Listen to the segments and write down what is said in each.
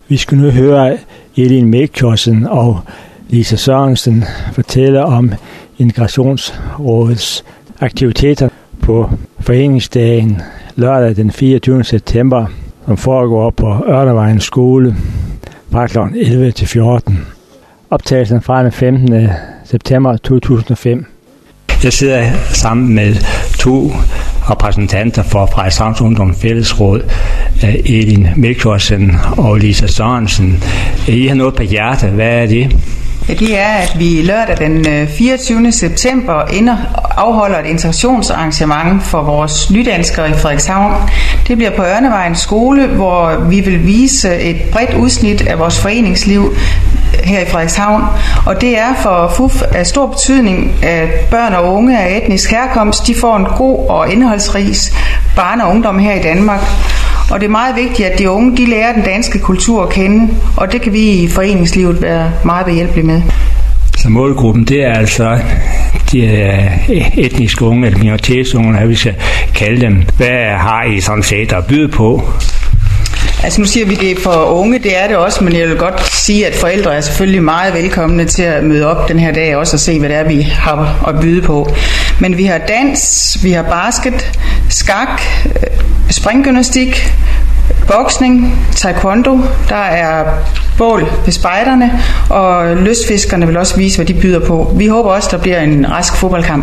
Vi skal nu høre Elin Melchiorsen og Lisa Sørensen fortælle om Integrationsrådets aktiviteter på foreningsdagen lørdag den 24. september, som foregår på Ørnevejens skole fra kl. 11 til 14. Optagelsen fra den 15. september 2005. Jeg sidder sammen med to repræsentanter for Frederikshavns Ungdom Fællesråd, Elin Melchiorsen og Lisa Sørensen. I har noget på hjertet. Hvad er det? Ja, det er, at vi lørdag den 24. september afholder et integrationsarrangement for vores nydanskere i Frederikshavn. Det bliver på Ørnevejens skole, hvor vi vil vise et bredt udsnit af vores foreningsliv her i Frederikshavn. Og det er for FUF af stor betydning, at børn og unge af etnisk herkomst, de får en god og indholdsrig barne- og ungdom her i Danmark. Og det er meget vigtigt, at de unge, de lærer den danske kultur at kende, og det kan vi i foreningslivet være meget behjælpelige med. Så målgruppen, det er altså de etniske unge, eller minoritetsunge, hvad vi skal kalde dem. Hvad har I sådan set at byde på? Altså nu siger vi det for unge, det er det også, men jeg vil godt sige, at forældre er selvfølgelig meget velkomne til at møde op den her dag også og se, hvad det er, vi har at byde på. Men vi har dans, vi har basket, skak, springgymnastik, boksning, taekwondo, der er bål ved spejderne, og lystfiskerne vil også vise, hvad de byder på. Vi håber også, der bliver en rask fodboldkamp.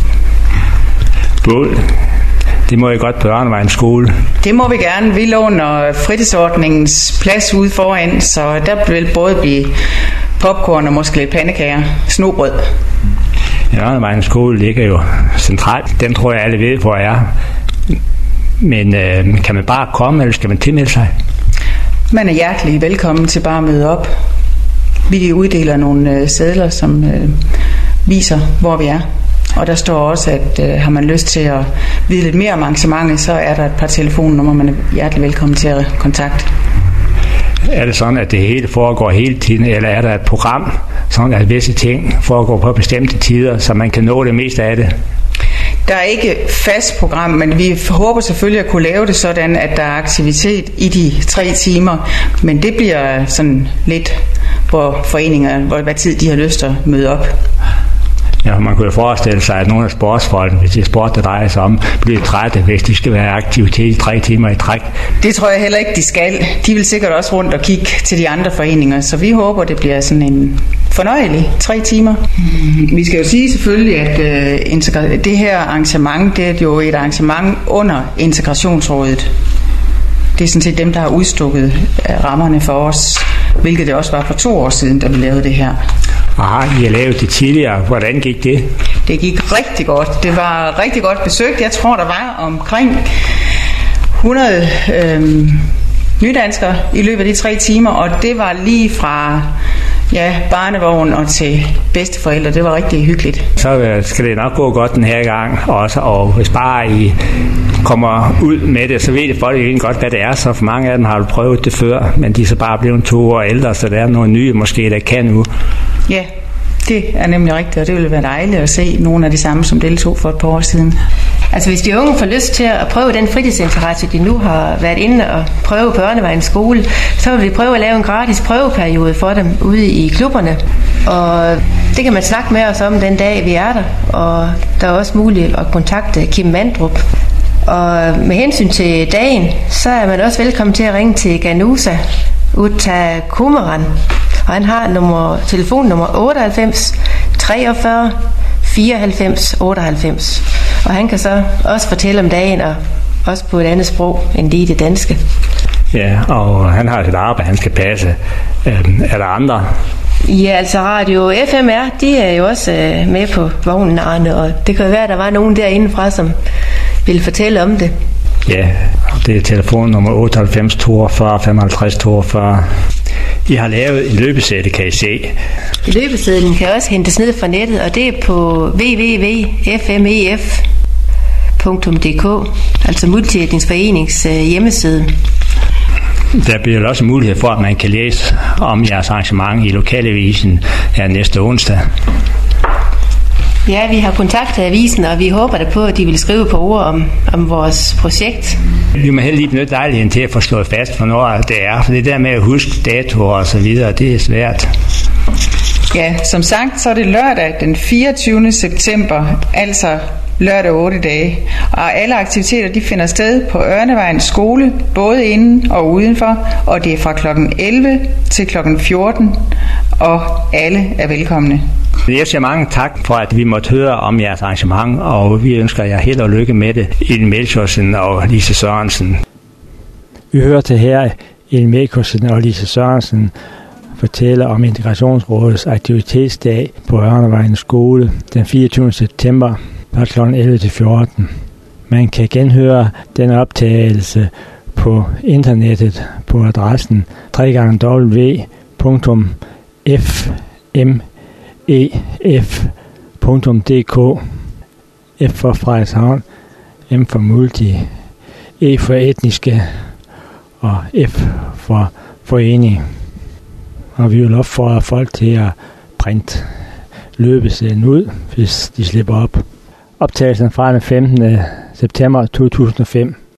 Bål. Det må I godt på Ørnevejens skole. Det må vi gerne. Vi låner fritidsordningens plads ude foran, så der vil både blive popcorn og måske lidt pandekager, snobrød. Ørnevejens skole ligger jo centralt. Den tror jeg alle ved, hvor jeg er. Men kan man bare komme, eller skal man tilmelde sig? Man er hjertelig velkommen til bare at møde op. Vi uddeler nogle sedler, som viser, hvor vi er. Og der står også, at har man lyst til at vide lidt mere om arrangementet, så er der et par telefonnumre, man er hjertelig velkommen til at kontakte. Er det sådan, at det hele foregår hele tiden, eller er der et program, sådan at visse ting foregår på bestemte tider, så man kan nå det meste af det? Der er ikke fast program, men vi håber selvfølgelig at kunne lave det sådan, at der er aktivitet i de 3 timer. Men det bliver sådan lidt, hvor foreninger, hvad tid de har lyst til at møde op. Ja, man kunne jo forestille sig, at nogle af sportsfolkene, hvis det er sport, der drejer sig om, bliver trætte, hvis de skal være aktivitet i 3 timer i træk. Det tror jeg heller ikke, de skal. De vil sikkert også rundt og kigge til de andre foreninger, så vi håber, det bliver sådan en fornøjelig 3 timer. Vi skal jo sige selvfølgelig, at det her arrangement, det er jo et arrangement under Integrationsrådet. Det er sådan set dem, der har udstukket rammerne for os, hvilket det også var for 2 år siden, da vi lavede det her. I har lavet det tidligere. Hvordan gik det? Det gik rigtig godt. Det var rigtig godt besøgt. Jeg tror, der var omkring 100 nydanskere i løbet af de 3 timer, og det var lige fra barnevogn og til bedsteforældre. Det var rigtig hyggeligt. Så skal det nok gå godt den her gang også, og hvis bare I kommer ud med det, så ved det folk egentlig godt, hvad det er. Så for mange af dem har du prøvet det før, men de er så bare blevet 2 år ældre, så der er nogle nye måske, der kan nu. Ja, det er nemlig rigtigt, og det ville være dejligt at se nogle af de samme, som deltog for et par år siden. Altså hvis de unge får lyst til at prøve den fritidsinteresse, de nu har været inde og prøve på Ørnevejens skole, så vil vi prøve at lave en gratis prøveperiode for dem ude i klubberne. Og det kan man snakke med os om den dag, vi er der. Og der er også muligt at kontakte Kim Mandrup. Og med hensyn til dagen, så er man også velkommen til at ringe til Ganusa Uta Kumaran. Og han har telefonnummer 98 43 94 98. Og han kan så også fortælle om dagen, og også på et andet sprog end lige det danske. Ja, og han har et arbejde, han skal passe. Er der andre? Ja, altså Radio FMR, de er jo også med på vognen, Arne, og det kan være, at der var nogen derindefra, som ville fortælle om det. Ja, det er telefonnummer 98 42 55 42. I har lavet en løbeseddel, kan I se. Løbesedlen kan også hentes ned fra nettet, og det er på www.fmef.dk, altså Multietnisk Forenings hjemmeside. Der bliver også mulighed for, at man kan læse om jeres arrangement i Lokalavisen her næste onsdag. Ja, vi har kontaktet avisen, og vi håber da på, at de vil skrive på ord om vores projekt. Vi må heller lige benytte lejligheden til at få slået fast, hvornår det er. For det der med at huske datoer og så videre, det er svært. Ja, som sagt, så er det lørdag den 24. september, altså lørdag 8 dage. Og alle aktiviteter, de finder sted på Ørnevejens skole, både inden og udenfor, og det er fra kl. 11 til kl. 14, og alle er velkomne. Jeg siger mange tak for, at vi måtte høre om jeres arrangement, og vi ønsker jer held og lykke med det, Elin Melchiorsen og Lise Sørensen. Vi hører til her Elin Melchiorsen og Lise Sørensen fortæller om Integrationsrådets aktivitetsdag på Ørnevejens skole den 24. september fra kl. 11 til 14. Man kan genhøre den optagelse på internettet på adressen www.fmef.dk. F for Frederikshavn, M for multi, E for etniske og F for forening. Og vi vil opfordre folk til at printe løbesedlen ud, hvis de slipper op. Optagelsen fra den 15. september 2005.